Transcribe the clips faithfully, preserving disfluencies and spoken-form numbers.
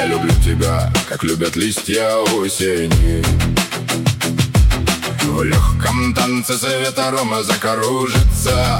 Я люблю тебя, как любят листья осени. В легком танце света арома закружится,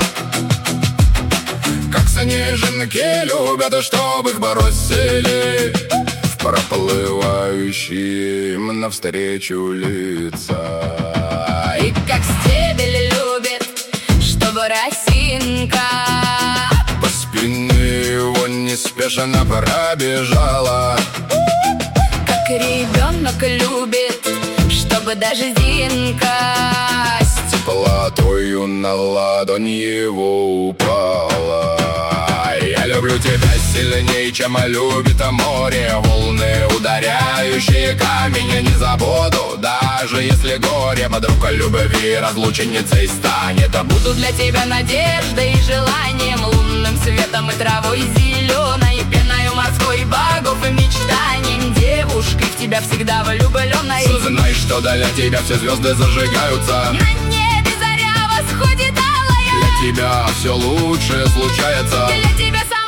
как снежинки любят, чтобы их бросили в проплывающим навстречу лица. И как стебель любит, чтобы росинка по спине его неспешно пробежала, как ребенок любит, чтобы дождинка с теплотою на ладонь его упала. Я люблю тебя сильнее, чем любит море. Волны, ударяющие камень, я не забуду, даже если горе подруга любви разлученницей станет. Буду для тебя надеждой и желанием, лунным светом и травой зеленой, пеною морской богов и мечтанием, девушкой в тебя всегда влюбленной. Знай, что для тебя все звезды зажигаются, на небе заря восходит алая. Для тебя все лучшее случается, Для тебя сам